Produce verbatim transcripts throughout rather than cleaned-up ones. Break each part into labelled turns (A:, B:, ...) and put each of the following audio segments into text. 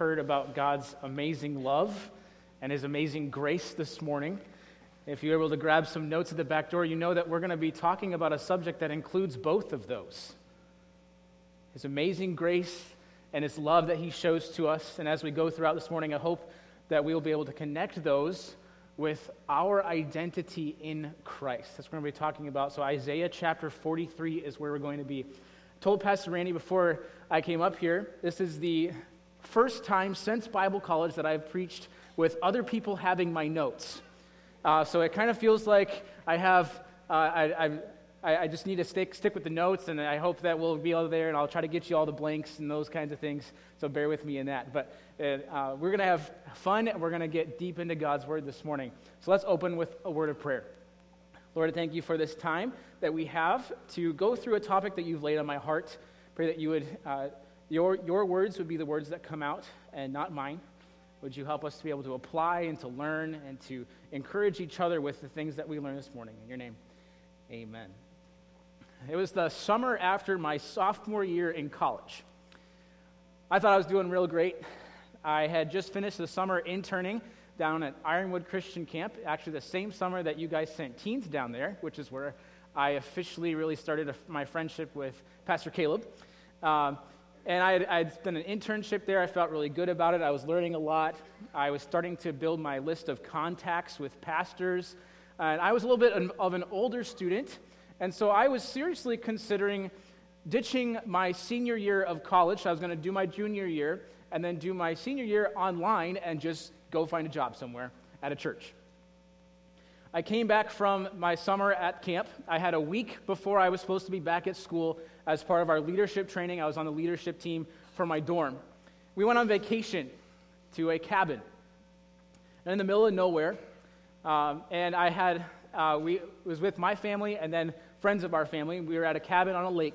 A: heard about God's amazing love and His amazing grace this morning. If you're able to grab some notes at the back door, you know that we're going to be talking about a subject that includes both of those. His amazing grace and His love that He shows to us. And as we go throughout this morning, I hope that we will be able to connect those with our identity in Christ. That's what we're going to be talking about. So Isaiah chapter forty-three is where we're going to be. I told Pastor Randy before I came up here, this is the first time since Bible college that I've preached with other people having my notes. Uh, so it kind of feels like I have, uh, I, I, I just need to stick stick with the notes, and I hope that we'll be all there, and I'll try to get you all the blanks and those kinds of things, so bear with me in that. But uh, we're going to have fun, and we're going to get deep into God's Word this morning. So let's open with a word of prayer. Lord, I thank you for this time that we have to go through a topic that you've laid on my heart. Pray that you would, uh, your your words would be the words that come out, and not mine. Would you help us to be able to apply and to learn and to encourage each other with the things that we learned this morning. In your name, amen. It was the summer after my sophomore year in college. I thought I was doing real great. I had just finished the summer interning down at Ironwood Christian Camp, actually the same summer that you guys sent teens down there, which is where I officially really started a, my friendship with Pastor Caleb. Um, And I had, I had done an internship there. I felt really good about it. I was learning a lot. I was starting to build my list of contacts with pastors. And I was a little bit of an older student. And so I was seriously considering ditching my senior year of college. I was going to do my junior year and then do my senior year online and just go find a job somewhere at a church. I came back from my summer at camp. I had a week before I was supposed to be back at school as part of our leadership training. I was on the leadership team for my dorm. We went on vacation to a cabin in the middle of nowhere, um, and I had uh, we it was with my family and then friends of our family. We were at a cabin on a lake,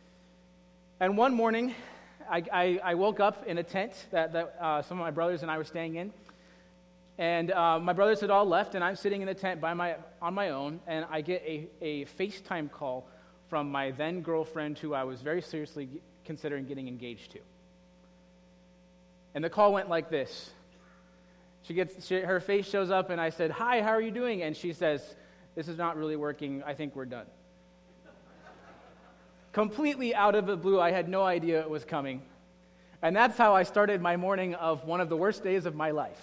A: and one morning, I, I, I woke up in a tent that, that uh, some of my brothers and I were staying in. And uh, my brothers had all left, and I'm sitting in the tent by my on my own, and I get a, a FaceTime call from my then-girlfriend who I was very seriously considering getting engaged to. And the call went like this. She gets she, her face shows up, and I said, "Hi, how are you doing?" And she says, "This is not really working. I think we're done." Completely out of the blue, I had no idea it was coming. And that's how I started my morning of one of the worst days of my life.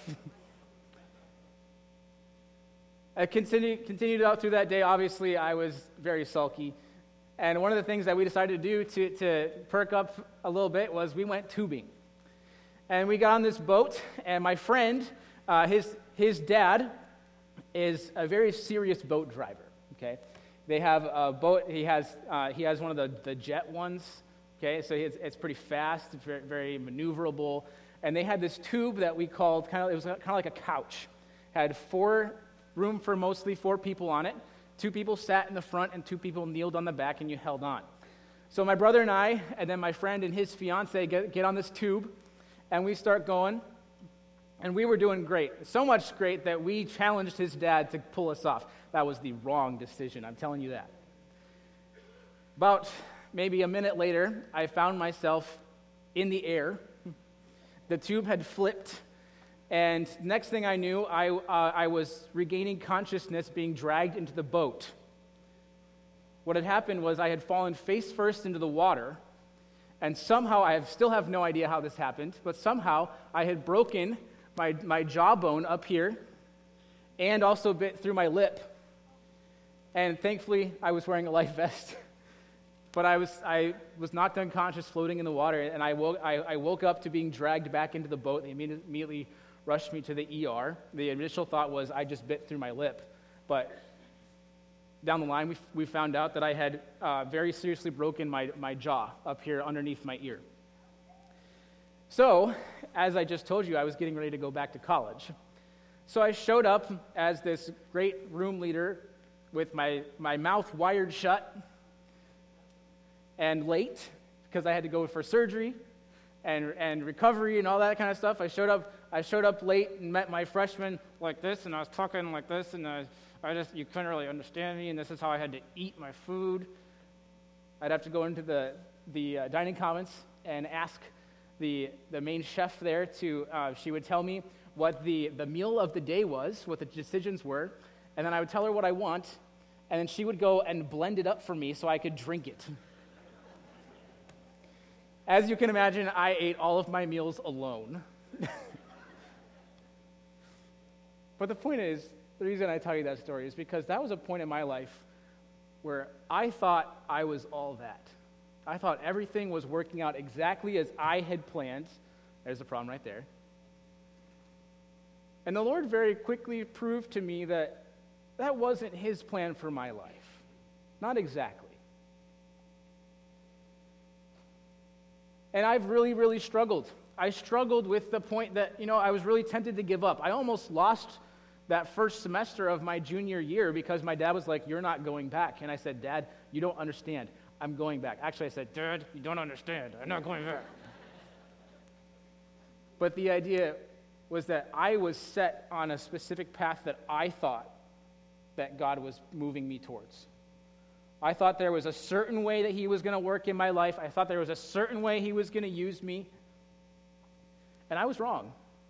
A: I continued, continued out through that day. Obviously, I was very sulky. And one of the things that we decided to do to, to perk up a little bit was we went tubing. And we got on this boat, and my friend, uh, his his dad is a very serious boat driver, okay? They have a boat, he has uh, he has one of the, the jet ones, okay? So it's, it's pretty fast, it's very, very maneuverable. And they had this tube that we called, kind of, it was kind of like a couch. Had four room for mostly four people on it. Two people sat in the front and two people kneeled on the back, and you held on. So my brother and I, and then my friend and his fiance get, get on this tube, and we start going, and we were doing great. So much great that we challenged his dad to pull us off. That was the wrong decision, I'm telling you that. About maybe a minute later, I found myself in the air. The tube had flipped. And next thing I knew, I uh, I was regaining consciousness, being dragged into the boat. What had happened was I had fallen face first into the water, and somehow, I have, still have no idea how this happened, but somehow I had broken my, my jawbone up here and also bit through my lip. And thankfully, I was wearing a life vest. But I was I was knocked unconscious, floating in the water, and I woke I, I woke up to being dragged back into the boat. They immediately, immediately rushed me to the E R. The initial thought was I just bit through my lip, but down the line we we found out that I had uh, very seriously broken my my jaw up here underneath my ear. So, as I just told you, I was getting ready to go back to college. So I showed up as this great room leader with my my mouth wired shut. And late, because I had to go for surgery and and recovery and all that kind of stuff. I showed up I showed up late and met my freshmen like this, and I was talking like this, and I, I just, you couldn't really understand me, and this is how I had to eat my food. I'd have to go into the, the uh, dining commons and ask the, the main chef there to, uh, she would tell me what the, the meal of the day was, what the decisions were, and then I would tell her what I want, and then she would go and blend it up for me so I could drink it. As you can imagine, I ate all of my meals alone. But the point is, the reason I tell you that story is because that was a point in my life where I thought I was all that. I thought everything was working out exactly as I had planned. There's the problem right there. And the Lord very quickly proved to me that that wasn't his plan for my life. Not exactly. And I've really, really struggled. I struggled with the point that, you know, I was really tempted to give up. I almost lost that first semester of my junior year because my dad was like, "You're not going back." And I said, "Dad, you don't understand. I'm going back." Actually, I said, "Dad, you don't understand. I'm not going back." But the idea was that I was set on a specific path that I thought that God was moving me towards. I thought there was a certain way that he was going to work in my life. I thought there was a certain way he was going to use me. And I was wrong.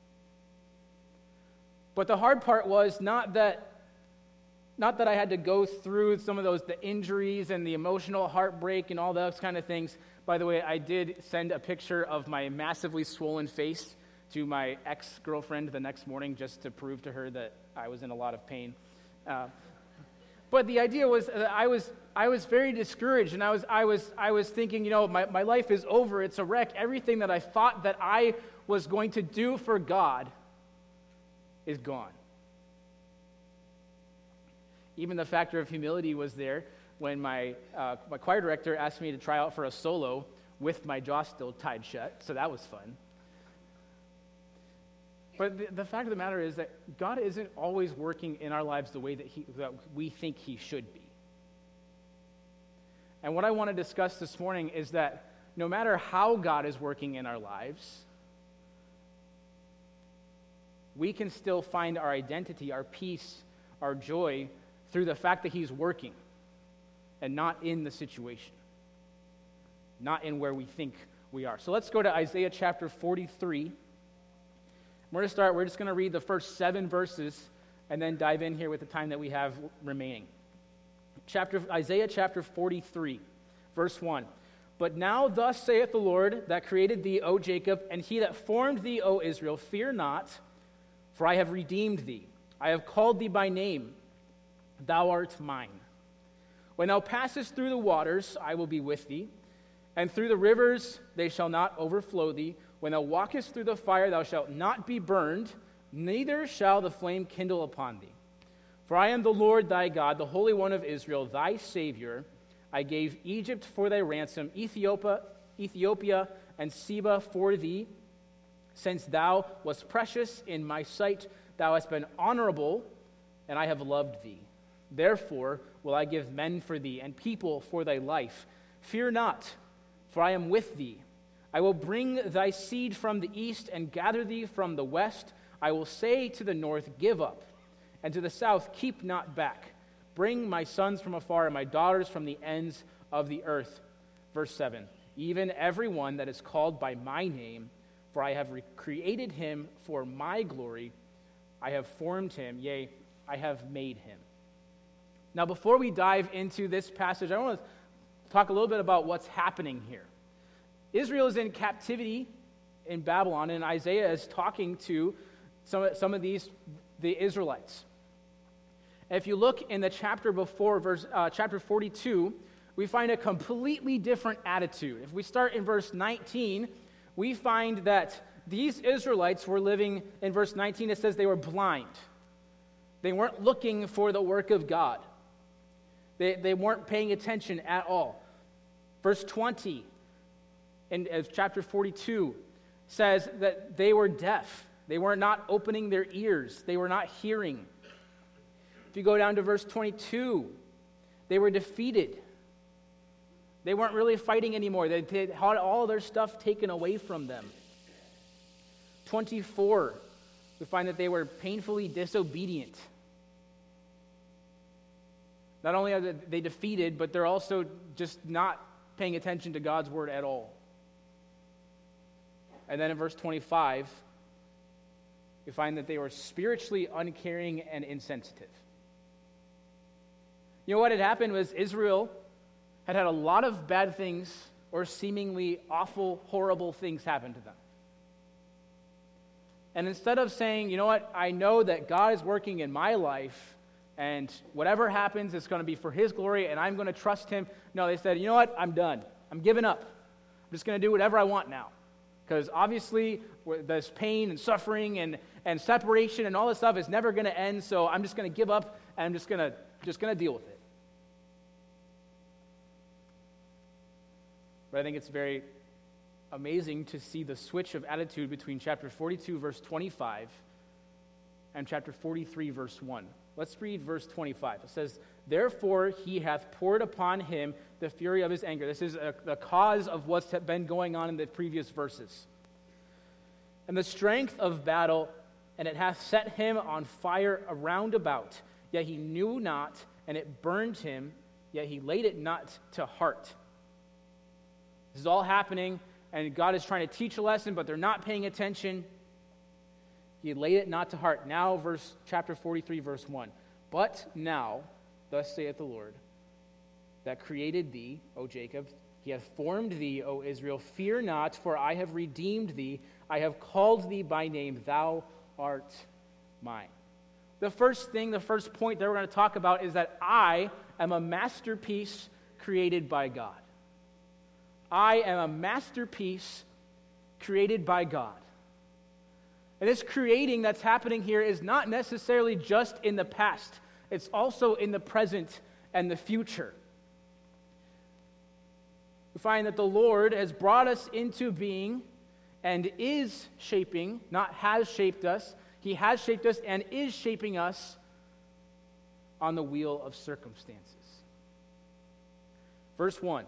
A: But the hard part was not that not that I had to go through some of those, the injuries and the emotional heartbreak and all those kind of things. By the way, I did send a picture of my massively swollen face to my ex-girlfriend the next morning just to prove to her that I was in a lot of pain. Uh, but the idea was that I was I was very discouraged, and I was I was I was thinking, you know, my, my life is over, it's a wreck. Everything that I thought that I was going to do for God is gone. Even the factor of humility was there when my uh, my choir director asked me to try out for a solo with my jaw still tied shut, so that was fun. But the, the fact of the matter is that God isn't always working in our lives the way that, he, that we think he should be. And what I want to discuss this morning is that no matter how God is working in our lives, we can still find our identity, our peace, our joy through the fact that he's working and not in the situation, not in where we think we are. So let's go to Isaiah chapter forty-three. We're going to start, we're just going to read the first seven verses and then dive in here with the time that we have remaining. Chapter Isaiah chapter forty-three, verse one. But now thus saith the Lord that created thee, O Jacob, and he that formed thee, O Israel, fear not, for I have redeemed thee. I have called thee by name. Thou art mine. When thou passest through the waters, I will be with thee, and through the rivers they shall not overflow thee. When thou walkest through the fire, thou shalt not be burned, neither shall the flame kindle upon thee. For I am the Lord thy God, the Holy One of Israel, thy Savior. I gave Egypt for thy ransom, Ethiopia, Ethiopia and Seba for thee. Since thou wast precious in my sight, thou hast been honorable, and I have loved thee. Therefore will I give men for thee, and people for thy life. Fear not, for I am with thee. I will bring thy seed from the east, and gather thee from the west. I will say to the north, Give up, and to the south, Keep not back. Bring my sons from afar, and my daughters from the ends of the earth. Verse seven, Even every one that is called by my name, for I have re- created him for my glory. I have formed him, yea, I have made him. Now, before we dive into this passage, I want to talk a little bit about what's happening here. Israel is in captivity in Babylon, and Isaiah is talking to some, some of these, the Israelites. If you look in the chapter before, verse uh, chapter forty-two, we find a completely different attitude. If we start in verse nineteen, we find that these Israelites were living, in verse nineteen, it says they were blind. They weren't looking for the work of God. They, they weren't paying attention at all. Verse twenty, in uh, chapter forty-two, says that they were deaf. They were not opening their ears. They were not hearing. If you go down to verse twenty-two, they were defeated. They weren't really fighting anymore. They had all their stuff taken away from them. twenty-four, we find that they were painfully disobedient. Not only are they defeated, but they're also just not paying attention to God's word at all. And then in verse twenty-five, we find that they were spiritually uncaring and insensitive. You know what had happened was Israel had had a lot of bad things or seemingly awful, horrible things happen to them. And instead of saying, you know what, I know that God is working in my life, and whatever happens, it's going to be for His glory, and I'm going to trust Him. No, they said, you know what, I'm done. I'm giving up. I'm just going to do whatever I want now. Because obviously, there's pain and suffering and, and separation and all this stuff is never going to end, so I'm just going to give up, and I'm just going to just going to deal with it. But I think it's very amazing to see the switch of attitude between chapter forty-two, verse twenty-five, and chapter forty-three, verse one. Let's read verse twenty-five. It says, "Therefore he hath poured upon him the fury of his anger." This is a, the cause of what's been going on in the previous verses. "And the strength of battle, and it hath set him on fire around about. Yet he knew not, and it burned him, yet he laid it not to heart." This is all happening, and God is trying to teach a lesson, but they're not paying attention. He laid it not to heart. Now, verse chapter forty-three, verse one. "But now, thus saith the Lord, that created thee, O Jacob, He hath formed thee, O Israel. Fear not, for I have redeemed thee. I have called thee by name. Thou art mine." The first thing, the first point that we're going to talk about is that I am a masterpiece created by God. I am a masterpiece created by God. And this creating that's happening here is not necessarily just in the past. It's also in the present and the future. We find that the Lord has brought us into being and is shaping, not has shaped us. He has shaped us and is shaping us on the wheel of circumstances. Verse one.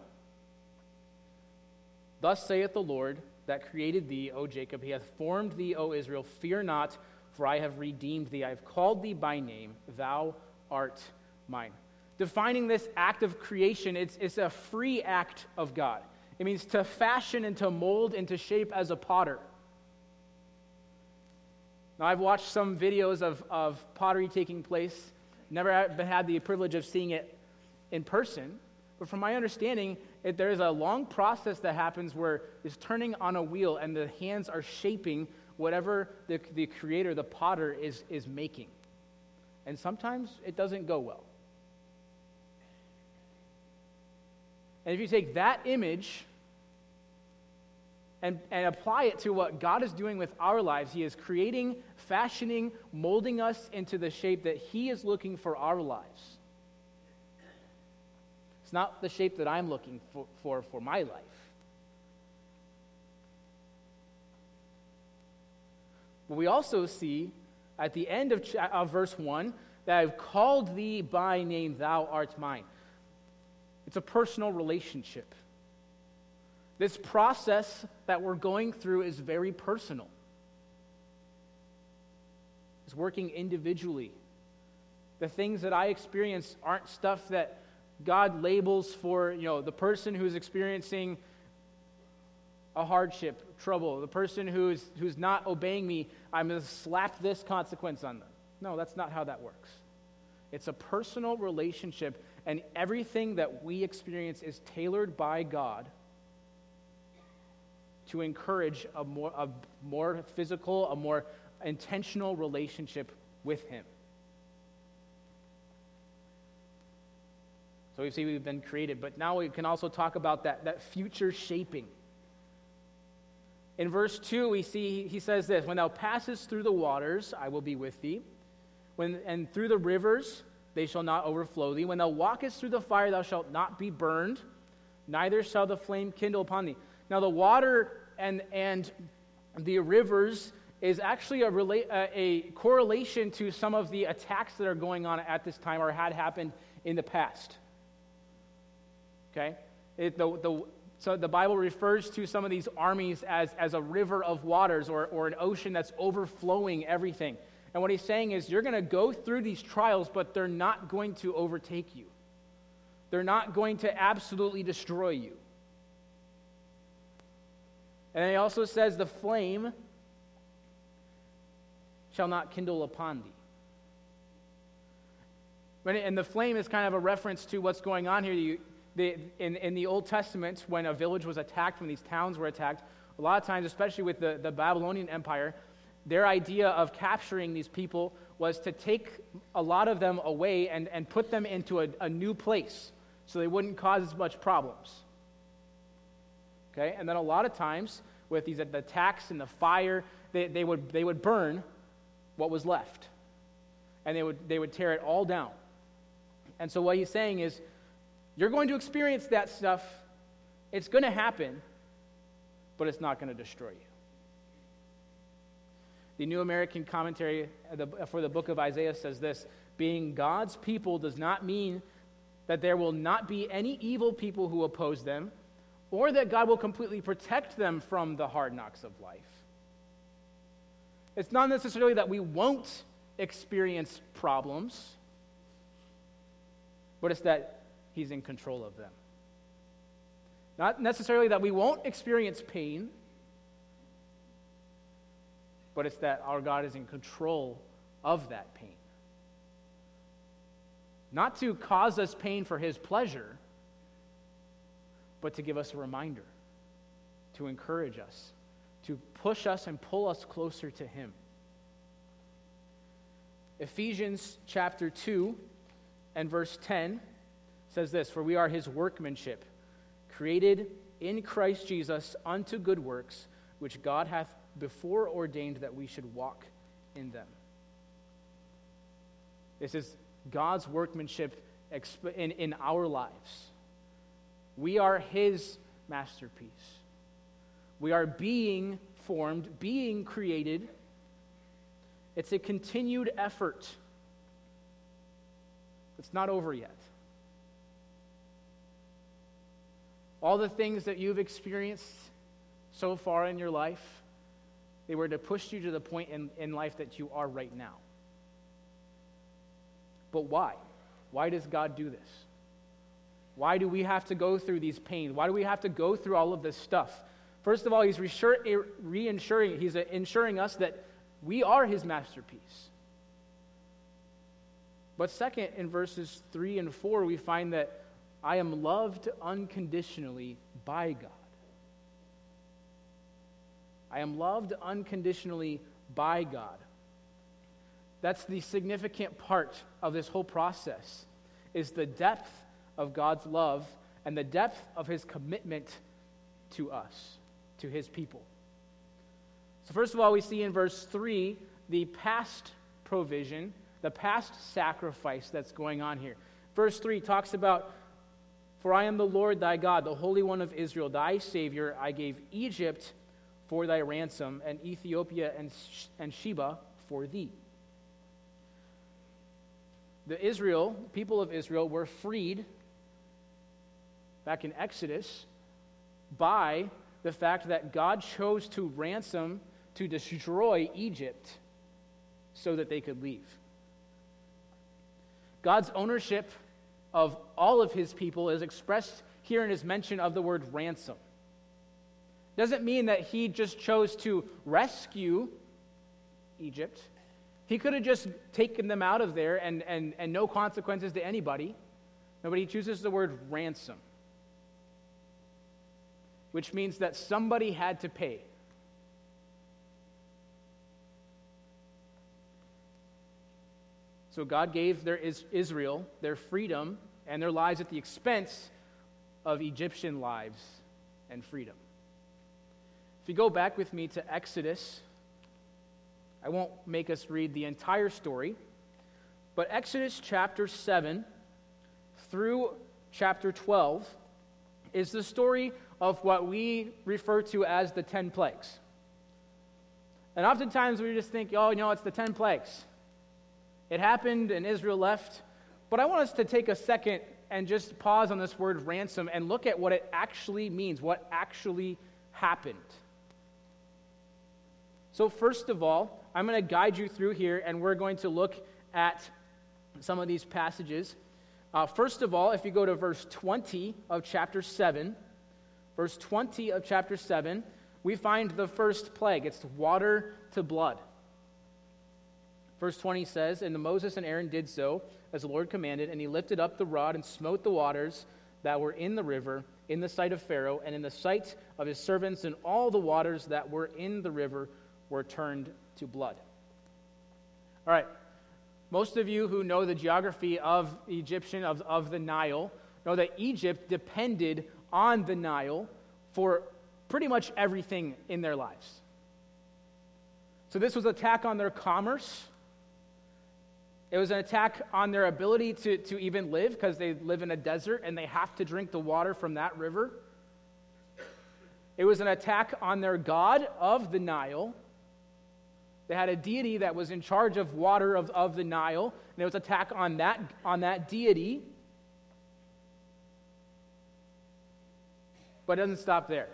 A: "Thus saith the Lord that created thee, O Jacob, He hath formed thee, O Israel. Fear not, for I have redeemed thee. I have called thee by name. Thou art mine." Defining this act of creation, it's, it's a free act of God. It means to fashion and to mold and to shape as a potter. Now, I've watched some videos of, of pottery taking place. Never had the privilege of seeing it in person. But from my understanding, it, there is a long process that happens where it's turning on a wheel and the hands are shaping whatever the, the creator, the potter, is, is making. And sometimes it doesn't go well. And if you take that image and, and apply it to what God is doing with our lives, He is creating, fashioning, molding us into the shape that He is looking for our lives. It's not the shape that I'm looking for for, for my life. But we also see at the end of, of verse one that I've called thee by name, thou art mine. It's a personal relationship. This process that we're going through is very personal. It's working individually. The things that I experience aren't stuff that God labels for, you know, the person who's experiencing a hardship, trouble, the person who's who's not obeying me, I'm going to slap this consequence on them. No, that's not how that works. It's a personal relationship, and everything that we experience is tailored by God to encourage a more a more physical, a more intentional relationship with Him. So we see we've been created, but now we can also talk about that, that future shaping. In verse two, we see he says this, "When thou passest through the waters, I will be with thee. When and through the rivers, they shall not overflow thee. When thou walkest through the fire, thou shalt not be burned, neither shall the flame kindle upon thee." Now the water and and the rivers is actually a, rela- a, a correlation to some of the attacks that are going on at this time or had happened in the past. Okay? It, the, the, so the Bible refers to some of these armies as, as a river of waters or, or an ocean that's overflowing everything. And what he's saying is you're going to go through these trials, but they're not going to overtake you. They're not going to absolutely destroy you. And then he also says, the flame shall not kindle upon thee. And the flame is kind of a reference to what's going on here. You, the, in, in the Old Testament, when a village was attacked, when these towns were attacked, a lot of times, especially with the, the Babylonian Empire, their idea of capturing these people was to take a lot of them away and, and put them into a, a new place so they wouldn't cause as much problems. Okay? And then a lot of times, with these the attacks and the fire, they, they would they would burn what was left. And they would they would tear it all down. And so what he's saying is, you're going to experience that stuff. It's going to happen, but it's not going to destroy you. The New American Commentary for the book of Isaiah says this: being God's people does not mean that there will not be any evil people who oppose them, or that God will completely protect them from the hard knocks of life. It's not necessarily that we won't experience problems, but it's that He's in control of them. Not necessarily that we won't experience pain, but it's that our God is in control of that pain. Not to cause us pain for His pleasure, but to give us a reminder, to encourage us, to push us and pull us closer to Him. Ephesians chapter two and verse ten says this: for we are His workmanship, created in Christ Jesus unto good works, which God hath before ordained that we should walk in them. This is God's workmanship in, in our lives. We are His masterpiece. We are being formed, being created. It's a continued effort. It's not over yet. All the things that you've experienced so far in your life, they were to push you to the point in, in life that you are right now. But why? Why does God do this? Why do we have to go through these pains? Why do we have to go through all of this stuff? First of all, He's re-ensuring, He's ensuring us that we are His masterpiece. But second, in verses three and four, we find that I am loved unconditionally by God. I am loved unconditionally by God. That's the significant part of this whole process, is the depth of God's love and the depth of His commitment to us, to His people. So first of all, we see in verse three the past provision, the past sacrifice that's going on here. Verse three talks about, for I am the Lord thy God, the Holy One of Israel, thy Savior. I gave Egypt for thy ransom, and Ethiopia and, and Sheba for thee. The Israel, people of Israel, were freed back in Exodus by the fact that God chose to ransom, to destroy Egypt so that they could leave. God's ownership of all of His people is expressed here in His mention of the word ransom. Doesn't mean that He just chose to rescue Egypt. He could have just taken them out of there and, and, and no consequences to anybody. Nobody chooses the word ransom, which means that somebody had to pay. So God gave their Israel their freedom and their lives at the expense of Egyptian lives and freedom. If you go back with me to Exodus, I won't make us read the entire story, but Exodus chapter seven through chapter twelve is the story of what we refer to as the ten plagues. And oftentimes we just think, oh, you know, it's the ten plagues. It happened and Israel left. But I want us to take a second and just pause on this word ransom and look at what it actually means, what actually happened. So first of all, I'm going to guide you through here, and we're going to look at some of these passages. Uh, first of all, if you go to verse twenty of chapter seven, verse twenty of chapter seven, we find the first plague. It's water to blood. Verse twenty says, "And Moses and Aaron did so, as the Lord commanded, and he lifted up the rod and smote the waters that were in the river, in the sight of Pharaoh, and in the sight of his servants, and all the waters that were in the river were turned to blood." All right, most of you who know the geography of Egyptian, of, of the Nile, know that Egypt depended on the Nile for pretty much everything in their lives. So this was an attack on their commerce. It was an attack on their ability to, to even live, because they live in a desert and they have to drink the water from that river. It was an attack on their god of the Nile. They had a deity that was in charge of water of, of the Nile, and it was an attack on that, on that deity. But it doesn't stop there.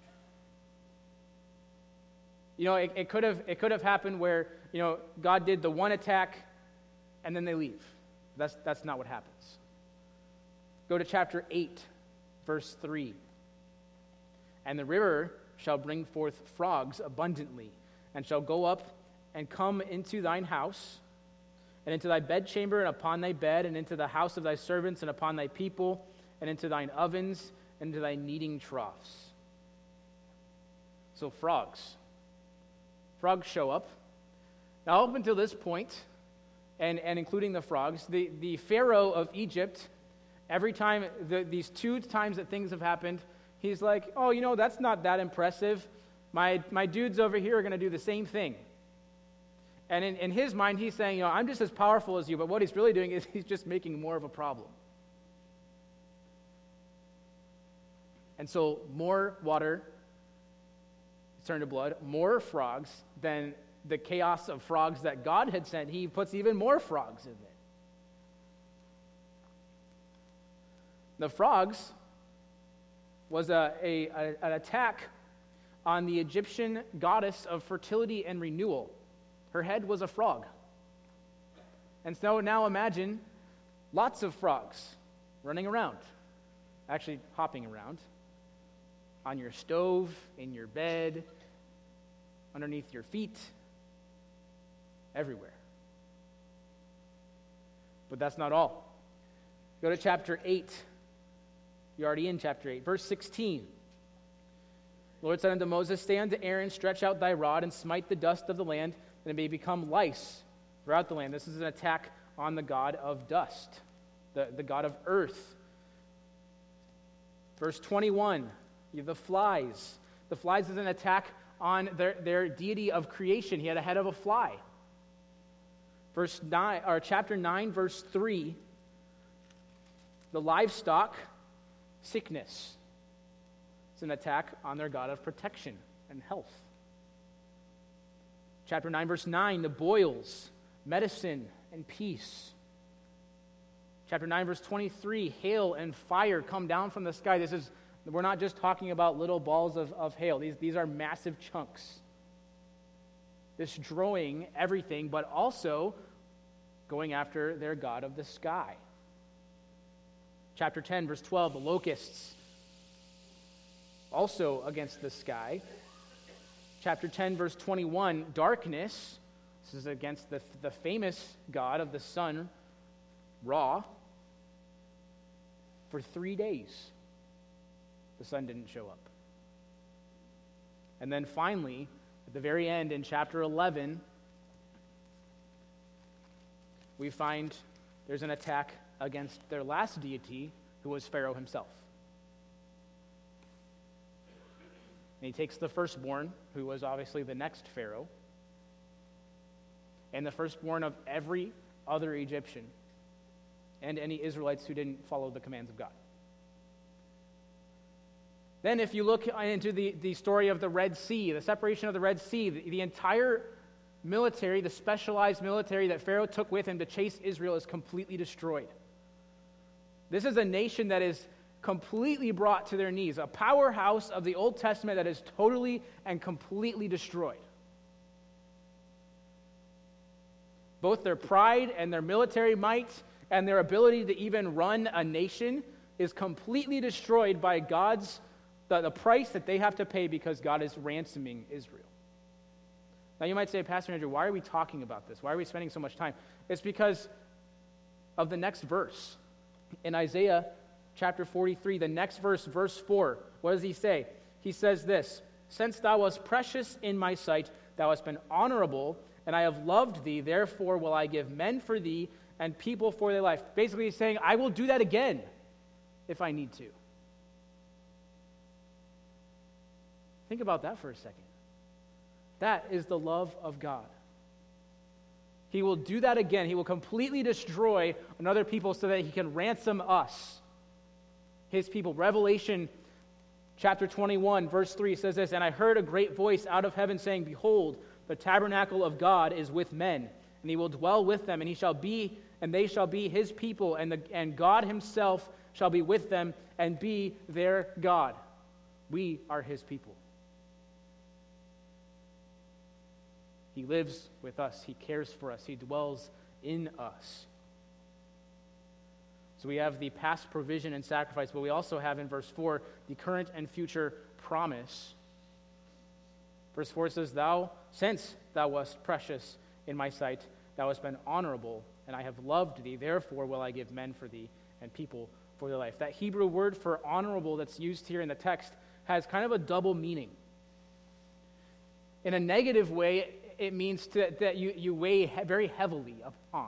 A: You know, it, it could have it could have happened where, you know, God did the one attack and then they leave. That's that's not what happens. Go to chapter eight, verse three. "And the river shall bring forth frogs abundantly, and shall go up and come into thine house, and into thy bedchamber, and upon thy bed, and into the house of thy servants, and upon thy people, and into thine ovens, and into thy kneading troughs." So frogs. Frogs show up. Now, up until this point, and, and including the frogs, the, the Pharaoh of Egypt, every time, the, these two times that things have happened, he's like, "Oh, you know, that's not that impressive. My, my dudes over here are going to do the same thing." And in, in his mind, he's saying, you know, "I'm just as powerful as you," but what he's really doing is he's just making more of a problem. And so more water is turned to blood, more frogs. Than the chaos of frogs that God had sent, he puts even more frogs in it. The frogs was a, a, a, an attack on the Egyptian goddess of fertility and renewal. Her head was a frog. And so now imagine lots of frogs running around, actually hopping around, on your stove, in your bed, underneath your feet, everywhere. But that's not all. Go to chapter eight. You're already in chapter eight. Verse sixteen. "The Lord said unto Moses, Say unto Aaron, stretch out thy rod, and smite the dust of the land, and it may become lice throughout the land." This is an attack on the god of dust, the, the god of earth. Verse twenty-one, you have the flies. The flies is an attack on their, their deity of creation. He had a head of a fly. Verse nine, or chapter nine, verse three, the livestock, sickness. It's an attack on their god of protection and health. Chapter nine, verse nine, the boils, medicine and peace. Chapter nine, verse twenty-three, hail and fire come down from the sky. This is, we're not just talking about little balls of, of hail. These, these are massive chunks. Destroying everything, but also going after their god of the sky. Chapter ten, verse twelve, the locusts, also against the sky. Chapter ten, verse twenty-one, darkness. This is against the, the famous god of the sun, Ra. For three days, the sun didn't show up. And then finally, at the very end, in chapter eleven, we find there's an attack against their last deity, who was Pharaoh himself. And he takes the firstborn, who was obviously the next Pharaoh, and the firstborn of every other Egyptian, and any Israelites who didn't follow the commands of God. Then if you look into the, the story of the Red Sea, the separation of the Red Sea, the, the entire military, the specialized military that Pharaoh took with him to chase Israel is completely destroyed. This is a nation that is completely brought to their knees, a powerhouse of the Old Testament that is totally and completely destroyed. Both their pride and their military might and their ability to even run a nation is completely destroyed by God's the, the price that they have to pay because God is ransoming Israel. Now you might say, Pastor Andrew, why are we talking about this? Why are we spending so much time? It's because of the next verse. In Isaiah chapter forty-three, the next verse, verse four, what does he say? He says this, "Since thou wast precious in my sight, thou hast been honorable, and I have loved thee, therefore will I give men for thee and people for their life." Basically he's saying, I will do that again if I need to. Think about that for a second. That is the love of God. He will do that again. He will completely destroy another people so that he can ransom us, his people. Revelation chapter twenty-one, verse three says this, "And I heard a great voice out of heaven saying, Behold, the tabernacle of God is with men, and he will dwell with them, and he shall be, and they shall be his people, and the, and God himself shall be with them and be their God." We are his people. He lives with us. He cares for us. He dwells in us. So we have the past provision and sacrifice, but we also have in verse four the current and future promise. Verse four says, "Thou, since thou wast precious in my sight, thou hast been honorable, and I have loved thee. Therefore will I give men for thee and people for their life." That Hebrew word for honorable that's used here in the text has kind of a double meaning. In a negative way, it means to, that you, you weigh he- very heavily upon.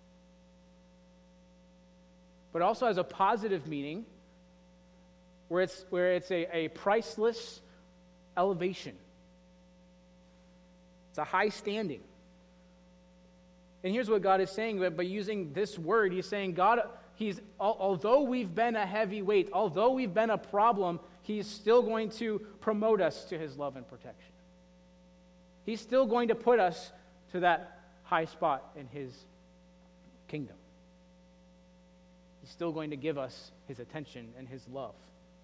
A: But also has a positive meaning where it's, where it's a, a priceless elevation. It's a high standing. And here's what God is saying, but by using this word, he's saying, God, he's although we've been a heavy weight, although we've been a problem, he's still going to promote us to his love and protection. He's still going to put us to that high spot in his kingdom. He's still going to give us his attention and his love.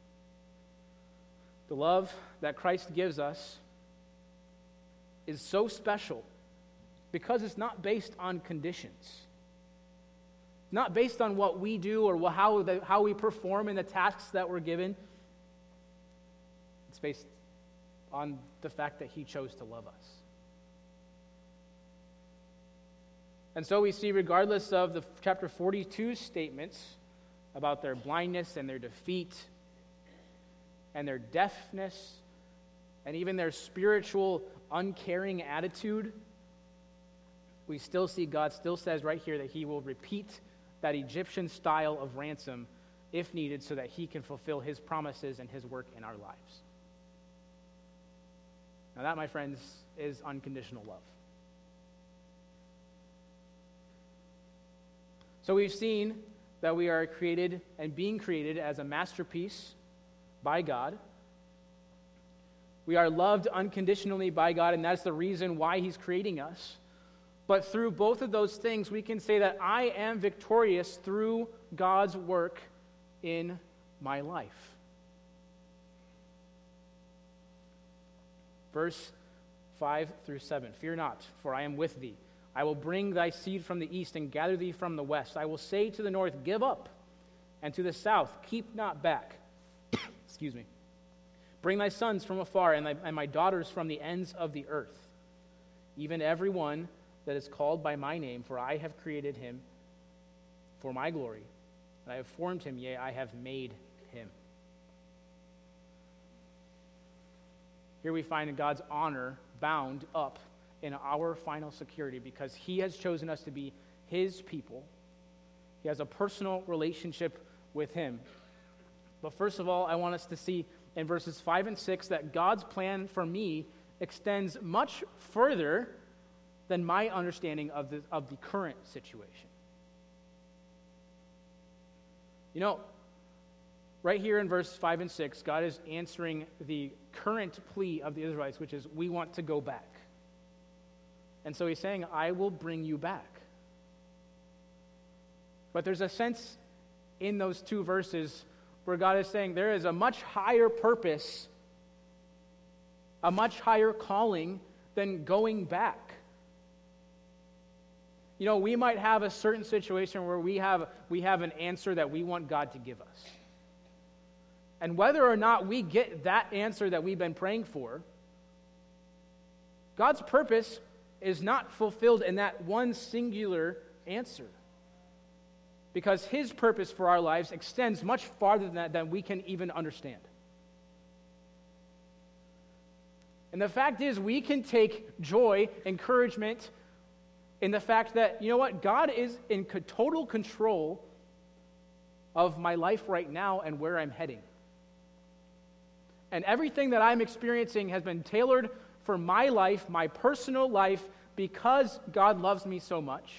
A: The love that Christ gives us is so special because it's not based on conditions. Not based on what we do or how, the, how we perform in the tasks that we're given. It's based on the fact that he chose to love us. And so we see, regardless of the chapter forty-two statements about their blindness and their defeat and their deafness and even their spiritual uncaring attitude, we still see God still says right here that he will repeat that Egyptian style of ransom if needed so that he can fulfill his promises and his work in our lives. Now that, my friends, is unconditional love. So we've seen that we are created and being created as a masterpiece by God. We are loved unconditionally by God, and that's the reason why he's creating us. But through both of those things, we can say that I am victorious through God's work in my life. Verse five through seven. "Fear not, for I am with thee. I will bring thy seed from the east and gather thee from the west. I will say to the north, Give up, and to the south, keep not back." Excuse me. "Bring thy sons from afar, and, thy, and my daughters from the ends of the earth. Even every one that is called by my name, for I have created him for my glory, and I have formed him, yea, I have made him." Here we find God's honor bound up in our final security because he has chosen us to be his people. He has a personal relationship with him. But first of all, I want us to see in verses five and six that God's plan for me extends much further than my understanding of the, of the current situation. You know, right here in verse five and six, God is answering the current plea of the Israelites, which is, we want to go back. And so he's saying, I will bring you back. But there's a sense in those two verses where God is saying there is a much higher purpose, a much higher calling than going back. You know, we might have a certain situation where we have we have an answer that we want God to give us. And whether or not we get that answer that we've been praying for, God's purpose is not fulfilled in that one singular answer. Because his purpose for our lives extends much farther than that than we can even understand. And the fact is, we can take joy, encouragement in the fact that, you know what, God is in co- total control of my life right now and where I'm heading. And everything that I'm experiencing has been tailored for my life, my personal life, because God loves me so much.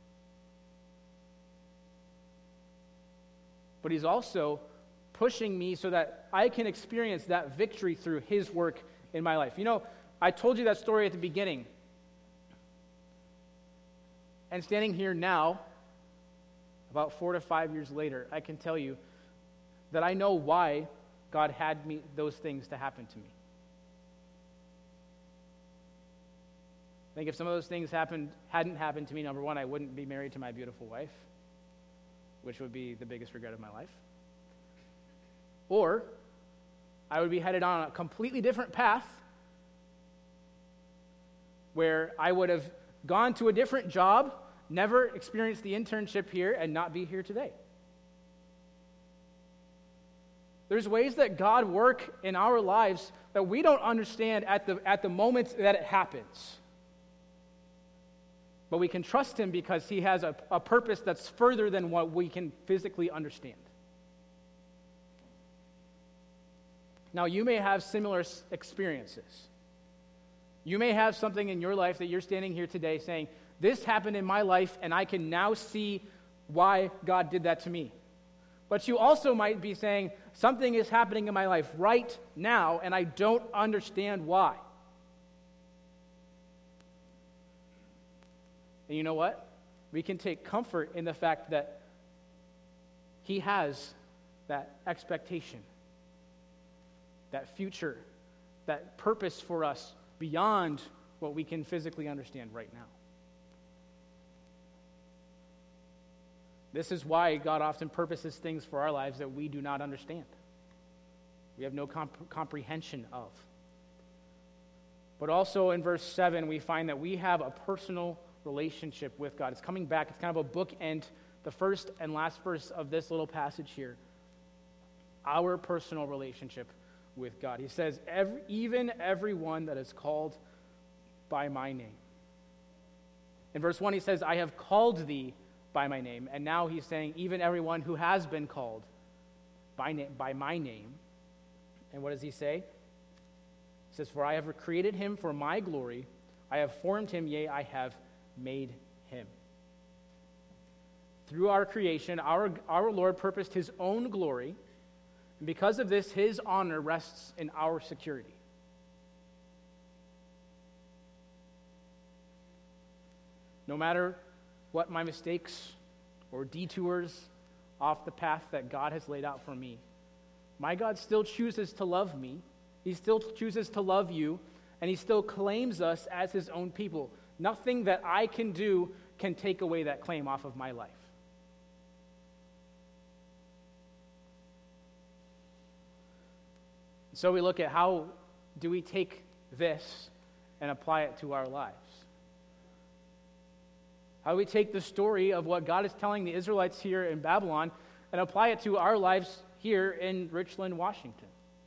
A: But he's also pushing me so that I can experience that victory through his work in my life. You know, I told you that story at the beginning. And standing here now, about four to five years later, I can tell you that I know why God had me those things to happen to me. I think if some of those things happened hadn't happened to me, number one, I wouldn't be married to my beautiful wife, which would be the biggest regret of my life. Or I would be headed on a completely different path where I would have gone to a different job, never experienced the internship here, and not be here today. There's ways that God work in our lives that we don't understand at the, at the moment that it happens. But we can trust him because he has a, a purpose that's further than what we can physically understand. Now, you may have similar experiences. You may have something in your life that you're standing here today saying, this happened in my life, and I can now see why God did that to me. But you also might be saying, something is happening in my life right now, and I don't understand why. And you know what? We can take comfort in the fact that he has that expectation, that future, that purpose for us beyond what we can physically understand right now. This is why God often purposes things for our lives that we do not understand. We have no comp- comprehension of. But also in verse seven, we find that we have a personal relationship with God. It's coming back. It's kind of a bookend, the first and last verse of this little passage here. Our personal relationship with God. He says, every, even everyone that is called by my name. In verse one, he says, I have called thee by my name. And now he's saying, even everyone who has been called by, na- by my name. And what does he say? He says, for I have created him for my glory. I have formed him, yea, I have made him. Through our creation, our, our Lord purposed his own glory. And because of this, his honor rests in our security. No matter what my mistakes or detours off the path that God has laid out for me, my God still chooses to love me. He still chooses to love you, and he still claims us as his own people. Nothing that I can do can take away that claim off of my life. So we look at how do we take this and apply it to our lives? How do we take the story of what God is telling the Israelites here in Babylon and apply it to our lives here in Richland, Washington?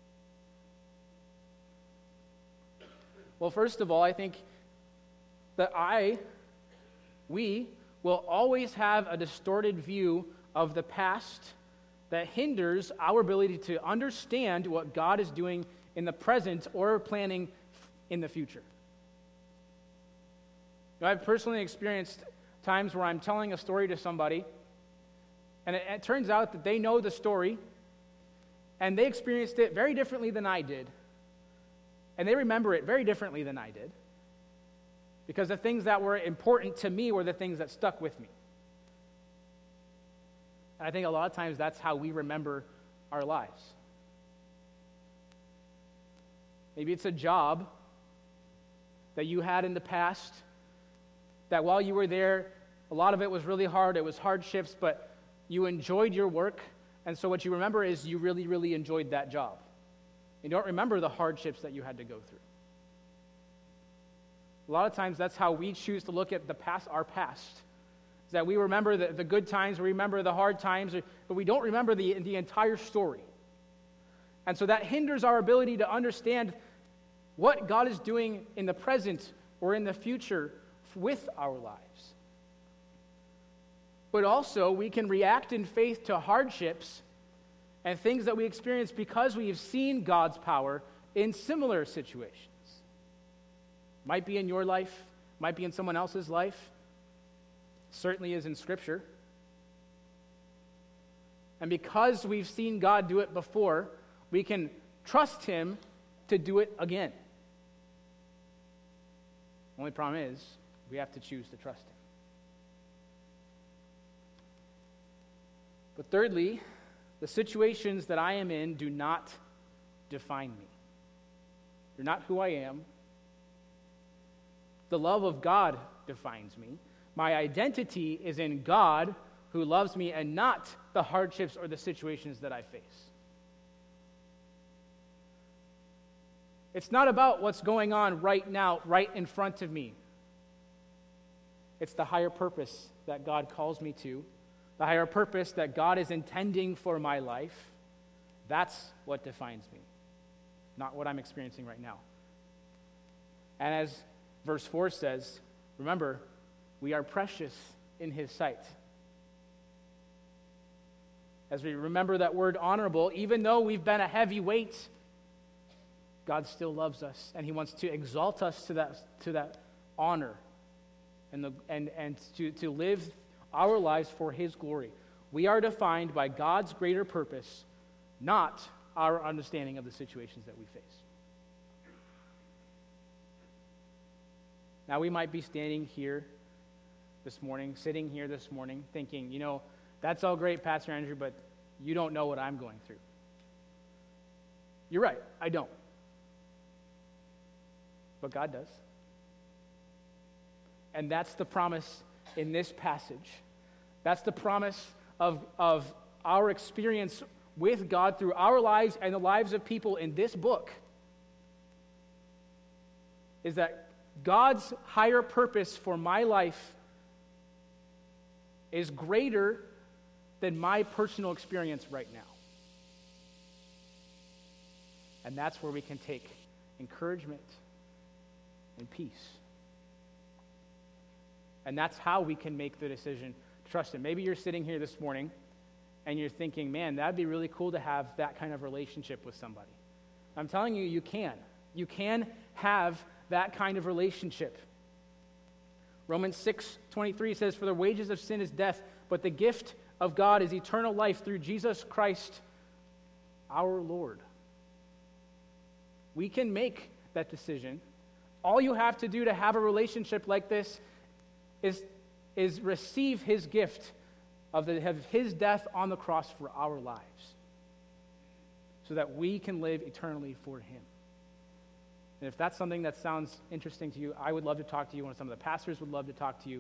A: Well, first of all, I think that I, we, will always have a distorted view of the past that hinders our ability to understand what God is doing in the present or planning in the future. You know, I've personally experienced times where I'm telling a story to somebody, and it, it turns out that they know the story, and they experienced it very differently than I did, and they remember it very differently than I did, because the things that were important to me were the things that stuck with me. And I think a lot of times that's how we remember our lives. Maybe it's a job that you had in the past that while you were there, a lot of it was really hard. It was hardships, but you enjoyed your work, And so what you remember is you really, really enjoyed that job. You don't remember the hardships that you had to go through. A lot of times that's how we choose to look at the past, our past. Is that we remember the, the good times, we remember the hard times, but we don't remember the, the entire story. And so that hinders our ability to understand what God is doing in the present or in the future with our lives. But also, we can react in faith to hardships and things that we experience because we have seen God's power in similar situations. Might be in your life, might be in someone else's life, certainly is in Scripture. And because we've seen God do it before, we can trust Him to do it again. Only problem is, we have to choose to trust Him. But thirdly, the situations that I am in do not define me. They're not who I am. The love of God defines me. My identity is in God who loves me and not the hardships or the situations that I face. It's not about what's going on right now, right in front of me. It's the higher purpose that God calls me to, the higher purpose that God is intending for my life. That's what defines me, not what I'm experiencing right now. And as verse four says, remember, we are precious in His sight. As we remember that word honorable, even though we've been a heavy weight, God still loves us, and He wants to exalt us to that, to that honor and, the, and, and to, to live our lives for His glory. We are defined by God's greater purpose, not our understanding of the situations that we face. Now, we might be standing here this morning, sitting here this morning, thinking, you know, that's all great, Pastor Andrew, but you don't know what I'm going through. You're right, I don't. But God does. And that's the promise in this passage. That's the promise of, of our experience with God through our lives and the lives of people in this book. Is that God's higher purpose for my life is greater than my personal experience right now. And that's where we can take encouragement and peace. And that's how we can make the decision to trust Him. Maybe you're sitting here this morning and you're thinking, man, that'd be really cool to have that kind of relationship with somebody. I'm telling you, you can. You can have that kind of relationship. Romans six twenty-three says, for the wages of sin is death, but the gift of God is eternal life through Jesus Christ, our Lord. We can make that decision. All you have to do to have a relationship like this is, is receive His gift of, the, of His death on the cross for our lives, so that we can live eternally for Him. And if that's something that sounds interesting to you, I would love to talk to you, and some of the pastors would love to talk to you.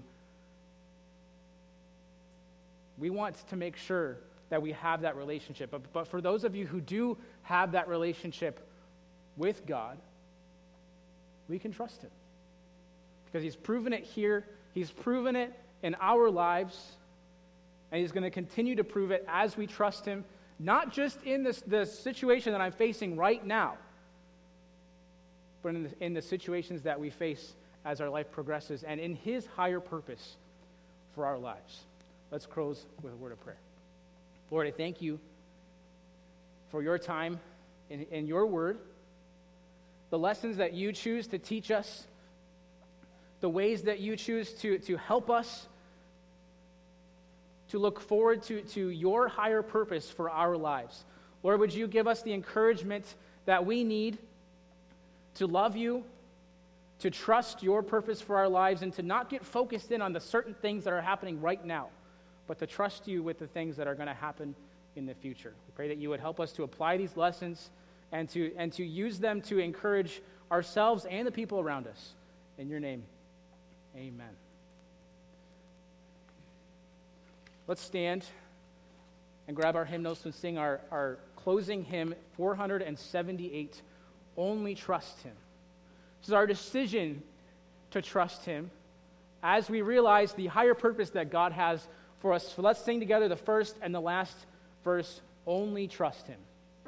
A: We want to make sure that we have that relationship. But, but for those of you who do have that relationship with God, we can trust Him. Because He's proven it here, He's proven it in our lives, and He's going to continue to prove it as we trust Him, not just in this, the situation that I'm facing right now, but in the, in the situations that we face as our life progresses, and in His higher purpose for our lives. Let's close with a word of prayer. Lord, I thank You for Your time in, in Your word, the lessons that You choose to teach us, the ways that You choose to, to help us to look forward to, to Your higher purpose for our lives. Lord, would You give us the encouragement that we need to love You, to trust Your purpose for our lives, and to not get focused in on the certain things that are happening right now, but to trust You with the things that are going to happen in the future. We pray that You would help us to apply these lessons and to, and to use them to encourage ourselves and the people around us. In Your name, amen. Let's stand and grab our hymnals and sing our, our closing hymn, four hundred seventy-eight, Only Trust Him. This is our decision to trust Him as we realize the higher purpose that God has for us. So let's sing together the first and the last verse, Only Trust Him.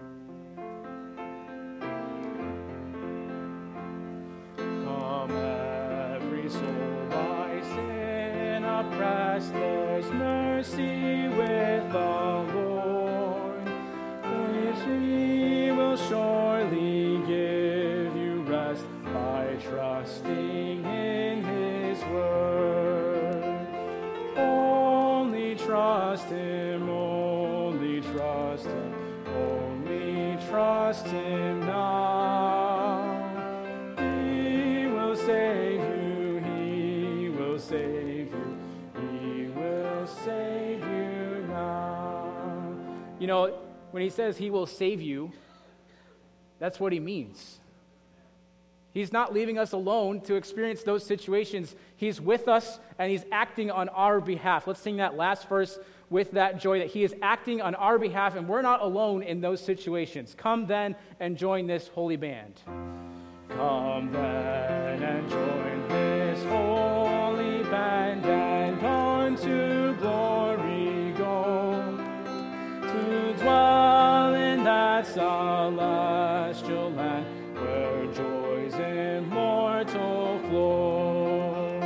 A: Come every soul by sin oppressed, there's mercy with the Lord, which He will surely give you rest by trusting in His word. Only trust Him, only trust Him, only trust Him now. He will save you, He will save you, He will save you now. You know, when He says He will save you, that's what He means. He's not leaving us alone to experience those situations. He's with us, and He's acting on our behalf. Let's sing that last verse with that joy that He is acting on our behalf, and we're not alone in those situations. Come then and join this holy band. Come then and join this holy band, and on to glory go, to dwell in that celestial land where joys immortal flow.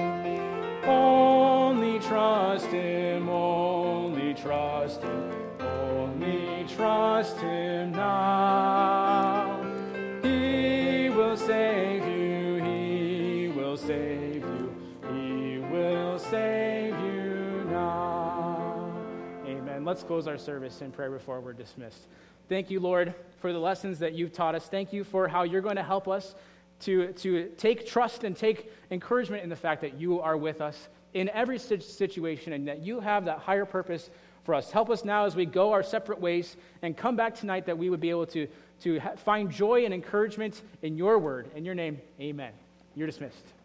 A: Only trust Him, only trust Him, only trust Him now. He will save you, He will save you, He will save you now. Amen. Let's close our service in prayer before we're dismissed. Thank you, Lord, for the lessons that you've taught us. Thank you for how you're going to help us to, to take trust and take encouragement in the fact that you are with us in every situation and that you have that higher purpose for us. Help us now as we go our separate ways and come back tonight that we would be able to, to find joy and encouragement in your word. In your name, amen. You're dismissed.